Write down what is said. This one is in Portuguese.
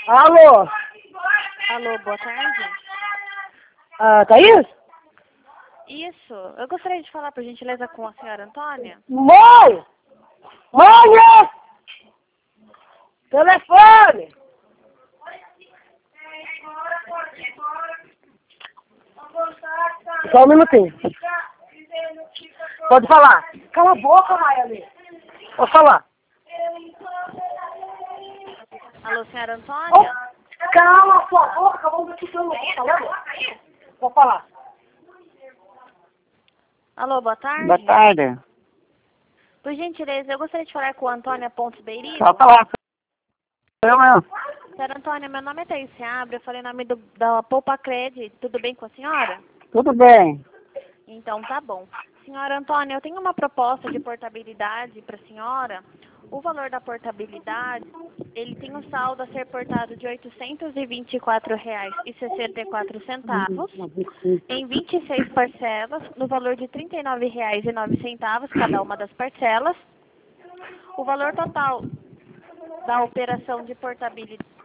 Alô? Alô, boa tarde. Thaís? Isso, eu gostaria de falar, por gentileza, com a senhora Antônia. Mãe! Mãe! Telefone! Só um minutinho. Pode falar. Cala a boca, Raiane. Pode falar. Alô, senhora Antônia? Cala a sua boca, vamos ver o que eu não tô falando. Pode falar. Alô, boa tarde. Boa tarde. Por gentileza, eu gostaria de falar com a Antônia Pontes Beirito. Só falar. Eu mesmo. Senhora Antônia, meu nome é Thaís Seabra, eu falei em nome da Poupa Cred. Tudo bem com a senhora? Tudo bem. Então tá bom. Senhora Antônia, eu tenho uma proposta de portabilidade para a senhora. O valor da portabilidade, ele tem um saldo a ser portado de R$ 824,64 em 26 parcelas, no valor de R$ 39,09 cada uma das parcelas. O valor total da operação de portabilidade